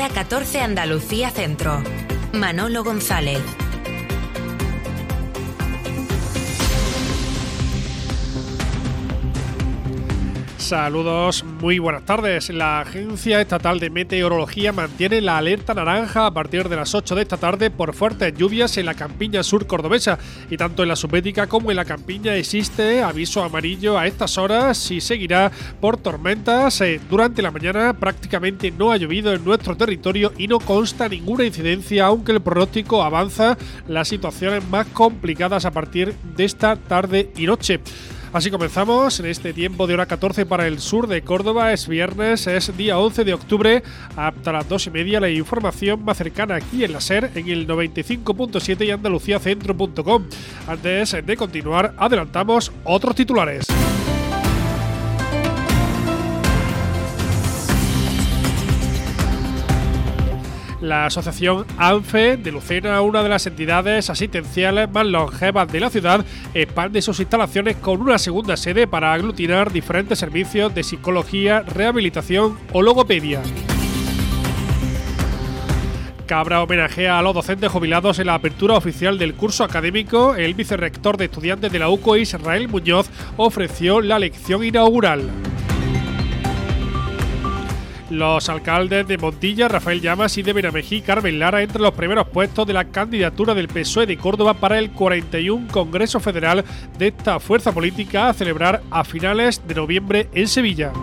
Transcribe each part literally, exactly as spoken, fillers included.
Hora catorce Andalucía Centro. Manolo González. Saludos, muy buenas tardes. La Agencia Estatal de Meteorología mantiene la alerta naranja a partir de las ocho de esta tarde por fuertes lluvias en la campiña sur cordobesa, y tanto en la subbética como en la campiña existe aviso amarillo a estas horas y seguirá por tormentas. Eh, durante la mañana prácticamente no ha llovido en nuestro territorio y no consta ninguna incidencia, aunque el pronóstico avanza las situaciones más complicadas a partir de esta tarde y noche. Así comenzamos en este tiempo de hora catorce para el sur de Córdoba. Es viernes, es día once de octubre, hasta las dos y media. La información más cercana aquí en la SER, en el noventa y cinco punto siete y andaluciacentro punto com. Antes de continuar, adelantamos otros titulares. La asociación ANFE de Lucena, una de las entidades asistenciales más longevas de la ciudad, expande sus instalaciones con una segunda sede para aglutinar diferentes servicios de psicología, rehabilitación o logopedia. Cabra homenajea a los docentes jubilados en la apertura oficial del curso académico. El vicerrector de estudiantes de la U C O, Israel Muñoz, ofreció la lección inaugural. Los alcaldes de Montilla, Rafael Llamas, y de Benamejí, Carmen Lara, entre los primeros puestos de la candidatura del P S O E de Córdoba para el cuarenta y uno Congreso Federal de esta fuerza política a celebrar a finales de noviembre en Sevilla.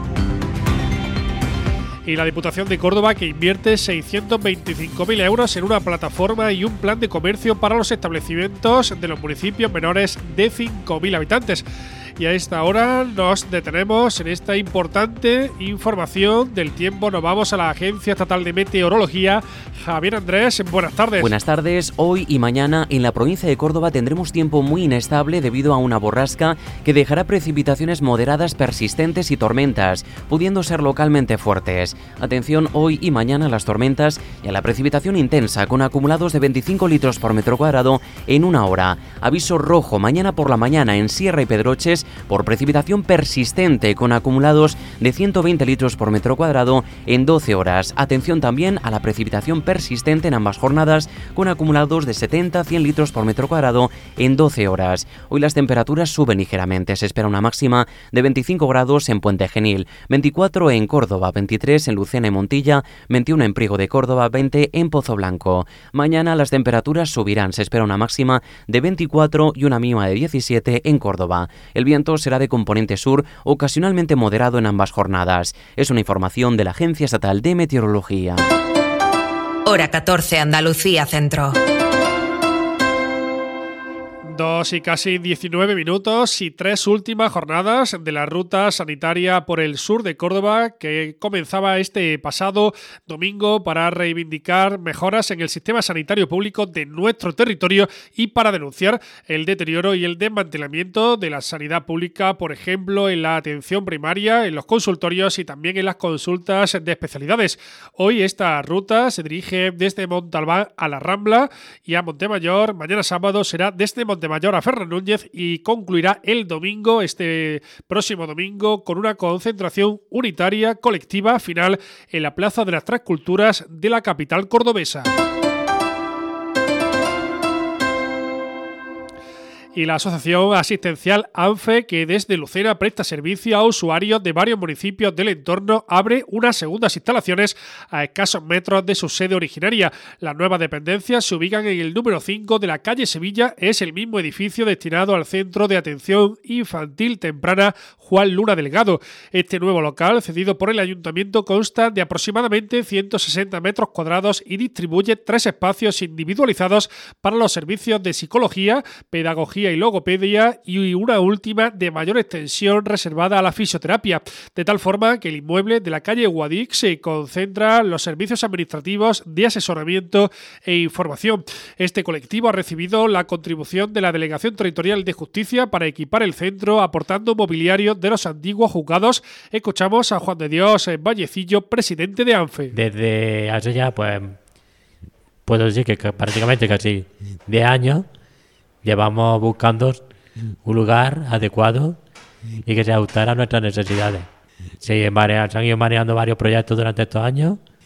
Y la Diputación de Córdoba, que invierte seiscientos veinticinco mil euros en una plataforma y un plan de comercio para los establecimientos de los municipios menores de cinco mil habitantes. Y a esta hora nos detenemos en esta importante información del tiempo. Nos vamos a la Agencia Estatal de Meteorología. Javier Andrés, buenas tardes. Buenas tardes. Hoy y mañana en la provincia de Córdoba tendremos tiempo muy inestable debido a una borrasca que dejará precipitaciones moderadas, persistentes y tormentas, pudiendo ser localmente fuertes. Atención hoy y mañana a las tormentas y a la precipitación intensa con acumulados de veinticinco litros por metro cuadrado en una hora. Aviso rojo mañana por la mañana en Sierra y Pedroches por precipitación persistente con acumulados de ciento veinte litros por metro cuadrado en doce horas. Atención también a la precipitación persistente en ambas jornadas con acumulados de setenta a cien litros por metro cuadrado en doce horas. Hoy las temperaturas suben ligeramente. Se espera una máxima de veinticinco grados en Puente Genil, veinticuatro en Córdoba, veintitrés en Lucena y Montilla, veintiuno en Priego de Córdoba, veinte en Pozo Blanco. Mañana las temperaturas subirán. Se espera una máxima de veinticuatro y una mínima de diecisiete en Córdoba. El viento será de componente sur, ocasionalmente moderado en ambas jornadas. Es una información de la Agencia Estatal de Meteorología. Hora catorce Andalucía Centro. Dos y casi diecinueve minutos y tres últimas jornadas de la ruta sanitaria por el sur de Córdoba, que comenzaba este pasado domingo para reivindicar mejoras en el sistema sanitario público de nuestro territorio y para denunciar el deterioro y el desmantelamiento de la sanidad pública, por ejemplo, en la atención primaria, en los consultorios y también en las consultas de especialidades. Hoy esta ruta se dirige desde Montalbán a La Rambla y a Montemayor. Mañana sábado será desde Montemayor a Ferran Núñez y concluirá el domingo, este próximo domingo, con una concentración unitaria colectiva final en la Plaza de las Tres Culturas de la capital cordobesa. Y la Asociación Asistencial ANFE, que desde Lucena presta servicio a usuarios de varios municipios del entorno, abre unas segundas instalaciones a escasos metros de su sede originaria. Las nuevas dependencias se ubican en el número cinco de la calle Sevilla. Es el mismo edificio destinado al Centro de Atención Infantil Temprana Juan Luna Delgado. Este nuevo local, cedido por el Ayuntamiento, consta de aproximadamente ciento sesenta metros cuadrados y distribuye tres espacios individualizados para los servicios de psicología, pedagogía y logopedia, y una última de mayor extensión reservada a la fisioterapia, de tal forma que el inmueble de la calle Guadix se concentra los servicios administrativos de asesoramiento e información. Este colectivo ha recibido la contribución de la Delegación Territorial de Justicia para equipar el centro, aportando mobiliario de los antiguos juzgados. Escuchamos a Juan de Dios Vallecillo, presidente de ANFE. Desde hace ya, pues, puedo decir que prácticamente casi diez años llevamos buscando un lugar adecuado y que se ajustara a nuestras necesidades. Se, marea, se han ido mareando varios proyectos durante estos años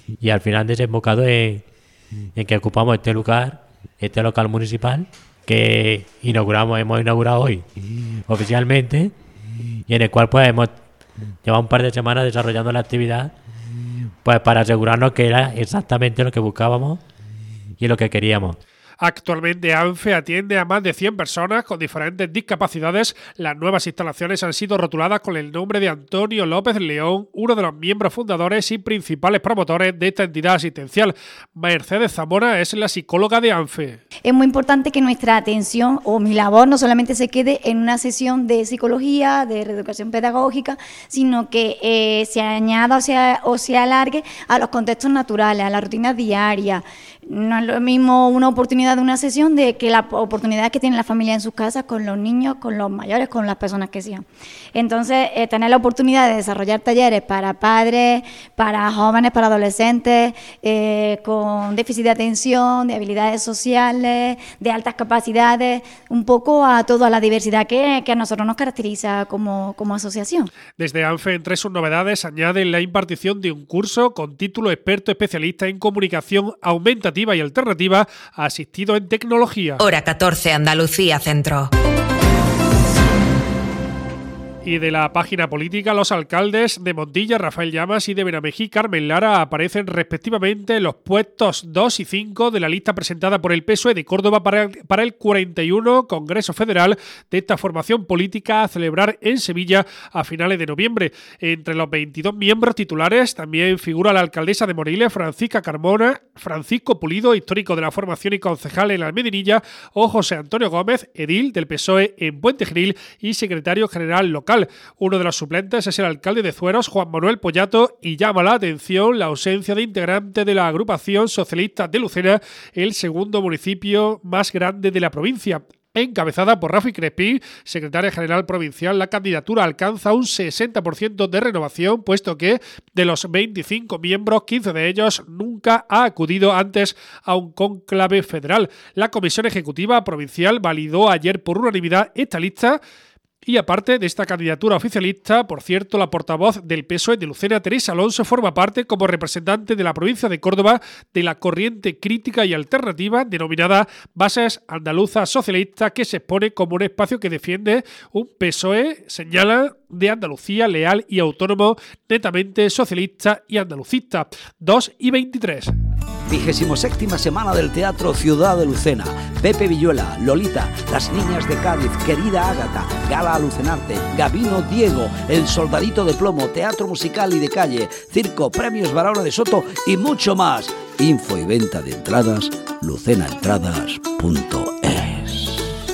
y al final desembocado en, en que ocupamos este lugar, este local municipal que inauguramos, hemos inaugurado hoy oficialmente, y en el cual pues hemos llevado un par de semanas desarrollando la actividad pues para asegurarnos que era exactamente lo que buscábamos y lo que queríamos. Actualmente ANFE atiende a más de cien personas con diferentes discapacidades. Las nuevas instalaciones han sido rotuladas con el nombre de Antonio López León, uno de los miembros fundadores y principales promotores de esta entidad asistencial. Mercedes Zamora es la psicóloga de ANFE. Es muy importante que nuestra atención o mi labor no solamente se quede en una sesión de psicología, de reeducación pedagógica, sino que eh, se añada o se, o se alargue a los contextos naturales, a la rutina diaria. No es lo mismo una oportunidad de una sesión de que la oportunidad que tiene la familia en sus casas con los niños, con los mayores, con las personas que sean. Entonces, eh, tener la oportunidad de desarrollar talleres para padres, para jóvenes, para adolescentes, eh, con déficit de atención, de habilidades sociales, de altas capacidades, un poco a toda la diversidad que, que a nosotros nos caracteriza como, como asociación. Desde ANFE, entre sus novedades, añaden la impartición de un curso con título experto especialista en comunicación aumentativa y alternativa, asistido en tecnología. Hora catorce, Andalucía Centro. Y de la página política, los alcaldes de Montilla, Rafael Llamas, y de Benamejí, Carmen Lara, aparecen respectivamente en los puestos dos y cinco de la lista presentada por el P S O E de Córdoba para el, para el cuarenta y uno Congreso Federal de esta formación política a celebrar en Sevilla a finales de noviembre. Entre los veintidós miembros titulares también figura la alcaldesa de Moriles, Francisca Carmona, Francisco Pulido, histórico de la formación y concejal en la Almedinilla, o José Antonio Gómez, edil del P S O E en Puente Genil y secretario general local. Uno de los suplentes es el alcalde de Zueros, Juan Manuel Pollato, y llama la atención la ausencia de integrante de la agrupación socialista de Lucena, el segundo municipio más grande de la provincia. Encabezada por Rafi Crespí, secretaria general provincial, la candidatura alcanza un sesenta por ciento de renovación, puesto que de los veinticinco miembros, quince de ellos nunca ha acudido antes a un cónclave federal. La Comisión Ejecutiva Provincial validó ayer por unanimidad esta lista. Y aparte de esta candidatura oficialista, por cierto, la portavoz del P S O E de Lucena, Teresa Alonso, forma parte como representante de la provincia de Córdoba de la corriente crítica y alternativa denominada Bases Andaluzas Socialistas, que se expone como un espacio que defiende un P S O E, señala, de Andalucía leal y autónomo, netamente socialista y andalucista. dos y veintitrés. Vigésimo séptima semana del Teatro Ciudad de Lucena. Pepe Villuela, Lolita, Las Niñas de Cádiz, Querida Ágata, Gala Alucinarte, Gabino Diego, El Soldadito de Plomo, Teatro Musical y de Calle, Circo, Premios Barahona de Soto y mucho más. Info y venta de entradas, lucena entradas punto es.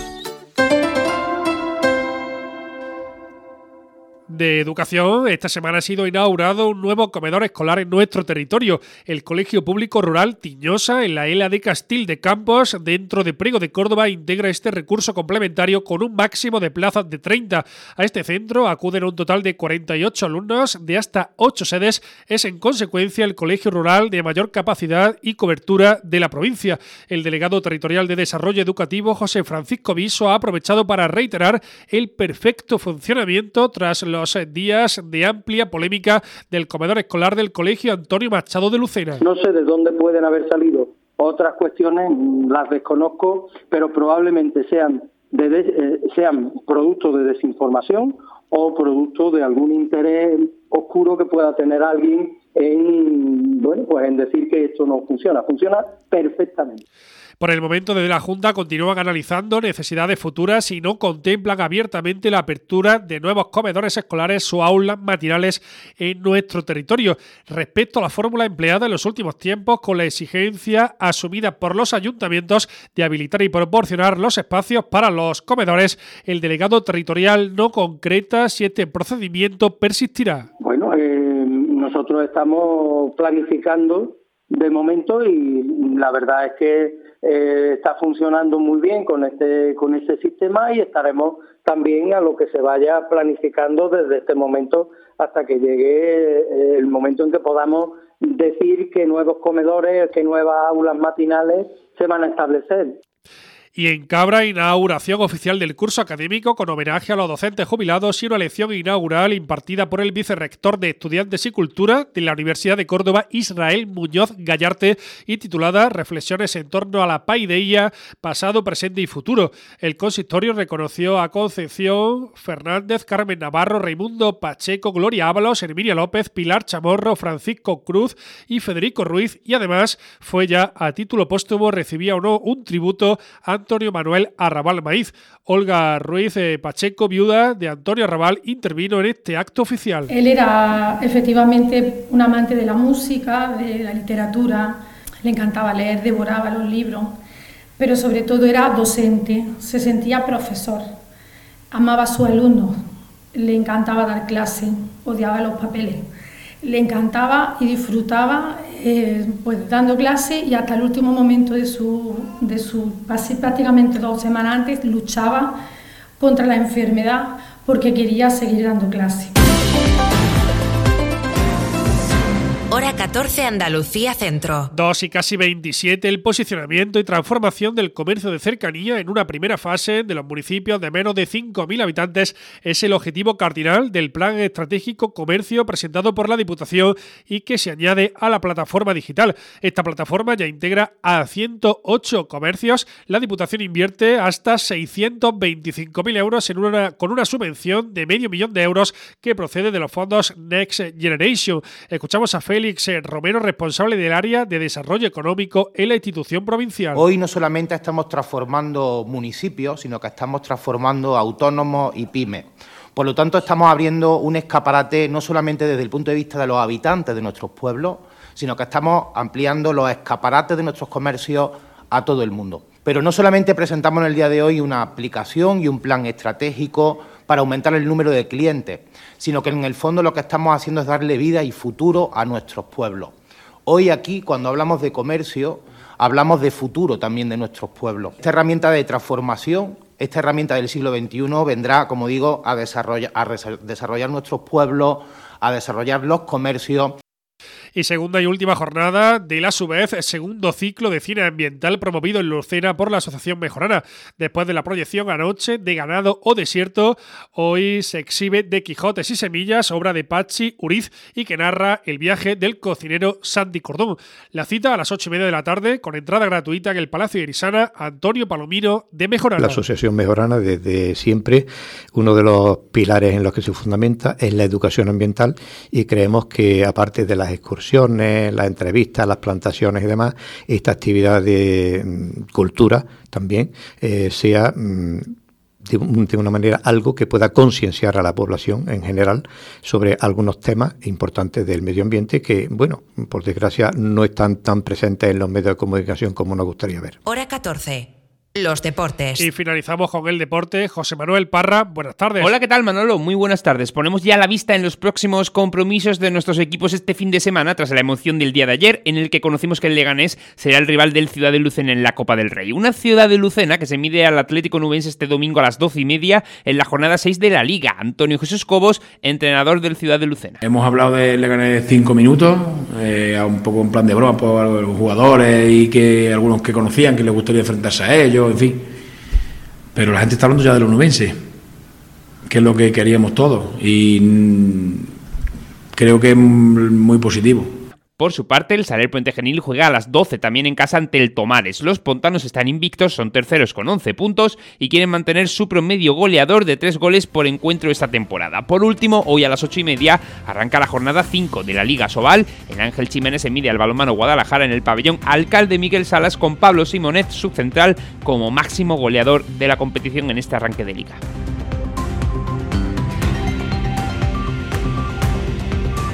De educación, esta semana ha sido inaugurado un nuevo comedor escolar en nuestro territorio, el Colegio Público Rural Tiñosa, en la Ela de Castil de Campos, dentro de Priego de Córdoba, integra este recurso complementario con un máximo de plazas de treinta. A este centro acuden un total de cuarenta y ocho alumnos de hasta ocho sedes. Es en consecuencia el colegio rural de mayor capacidad y cobertura de la provincia. El delegado territorial de Desarrollo Educativo, José Francisco Viso, ha aprovechado para reiterar el perfecto funcionamiento tras los días de amplia polémica del comedor escolar del Colegio Antonio Machado de Lucena. No sé de dónde pueden haber salido otras cuestiones, las desconozco, pero probablemente sean, de de, eh, sean producto de desinformación o producto de algún interés oscuro que pueda tener alguien en, bueno, pues en decir que esto no funciona. Funciona perfectamente. Por el momento, desde la Junta continúan analizando necesidades futuras y no contemplan abiertamente la apertura de nuevos comedores escolares o aulas matinales en nuestro territorio. Respecto a la fórmula empleada en los últimos tiempos, con la exigencia asumida por los ayuntamientos de habilitar y proporcionar los espacios para los comedores, el delegado territorial no concreta si este procedimiento persistirá. Bueno, eh, nosotros estamos planificando de momento y la verdad es que Eh, está funcionando muy bien con este con ese sistema y estaremos también a lo que se vaya planificando desde este momento hasta que llegue eh, el momento en que podamos decir qué nuevos comedores, qué nuevas aulas matinales se van a establecer. Y en Cabra, inauguración oficial del curso académico con homenaje a los docentes jubilados y una lección inaugural impartida por el vicerrector de Estudiantes y Cultura de la Universidad de Córdoba, Israel Muñoz Gallarte, y titulada Reflexiones en torno a la paideia, pasado, presente y futuro. El consistorio reconoció a Concepción Fernández, Carmen Navarro, Raimundo Pacheco, Gloria Ábalos, Herminia López, Pilar Chamorro, Francisco Cruz y Federico Ruiz, y además fue ya a título póstumo, recibía o no un tributo a Antonio Manuel Arrabal Maíz. Olga Ruiz eh, Pacheco, viuda de Antonio Arrabal, intervino en este acto oficial. Él era efectivamente un amante de la música, de la literatura, le encantaba leer, devoraba los libros, pero sobre todo era docente, se sentía profesor, amaba a sus alumnos, le encantaba dar clase, odiaba los papeles. Le encantaba y disfrutaba eh, pues dando clase, y hasta el último momento de su, de su prácticamente dos semanas antes luchaba contra la enfermedad porque quería seguir dando clase. Hora catorce, Andalucía Centro. dos y casi veintisiete, el posicionamiento y transformación del comercio de cercanía en una primera fase de los municipios de menos de cinco mil habitantes es el objetivo cardinal del Plan Estratégico Comercio presentado por la Diputación y que se añade a la plataforma digital. Esta plataforma ya integra a ciento ocho comercios. La Diputación invierte hasta seiscientos veinticinco mil euros en una, con una subvención de medio millón de euros que procede de los fondos Next Generation. Escuchamos a Félix Romero, responsable del área de desarrollo económico en la institución provincial. Hoy no solamente estamos transformando municipios, sino que estamos transformando autónomos y pymes. Por lo tanto, estamos abriendo un escaparate no solamente desde el punto de vista de los habitantes de nuestros pueblos, sino que estamos ampliando los escaparates de nuestros comercios a todo el mundo. Pero no solamente presentamos en el día de hoy una aplicación y un plan estratégico para aumentar el número de clientes, sino que en el fondo lo que estamos haciendo es darle vida y futuro a nuestros pueblos. Hoy aquí, cuando hablamos de comercio, hablamos de futuro también de nuestros pueblos. Esta herramienta de transformación, esta herramienta del siglo veintiuno vendrá, como digo, a desarrollar, a desarrollar nuestros pueblos, a desarrollar los comercios. Y segunda y última jornada del, a su vez, segundo ciclo de cine ambiental promovido en Lucena por la Asociación Mejorana. Después de la proyección anoche de Ganado o Desierto, hoy se exhibe De Quijotes y Semillas, obra de Pachi Uriz, y que narra el viaje del cocinero Santi Cordón. La cita a las ocho y media de la tarde, con entrada gratuita en el Palacio de Irisana. Antonio Palomino, de Mejorana. La Asociación Mejorana, desde siempre, uno de los pilares en los que se fundamenta es la educación ambiental, y creemos que, aparte de las excursiones, las entrevistas, las plantaciones y demás, esta actividad de mm, cultura también eh, sea mm, de, de una manera algo que pueda concienciar a la población en general sobre algunos temas importantes del medio ambiente que, bueno, por desgracia no están tan presentes en los medios de comunicación como nos gustaría ver. Hora catorce. Los deportes. Y finalizamos con el deporte. José Manuel Parra, buenas tardes. Hola, ¿qué tal, Manolo? Muy buenas tardes. Ponemos ya la vista en los próximos compromisos de nuestros equipos este fin de semana, tras la emoción del día de ayer, en el que conocimos que el Leganés será el rival del Ciudad de Lucena en la Copa del Rey. Una Ciudad de Lucena que se mide al Atlético Nubense este domingo a las doce y media en la jornada seis de la Liga. Antonio Jesús Cobos, entrenador del Ciudad de Lucena. Hemos hablado del Leganés cinco minutos, eh, un poco en plan de broma por los jugadores y que algunos que conocían que les gustaría enfrentarse a ellos, en fin. Pero la gente está hablando ya de los nubenses, que es lo que queríamos todos, y creo que es muy positivo. Por su parte, el Saler Puente Genil juega a las doce también en casa ante el Tomares. Los pontanos están invictos, son terceros con once puntos y quieren mantener su promedio goleador de tres goles por encuentro esta temporada. Por último, hoy a las ocho y media arranca la jornada cinco de la Liga Sobal. El Ángel Chiménez se mide al balonmano Guadalajara en el pabellón Alcalde Miguel Salas, con Pablo Simonet, subcentral, como máximo goleador de la competición en este arranque de Liga.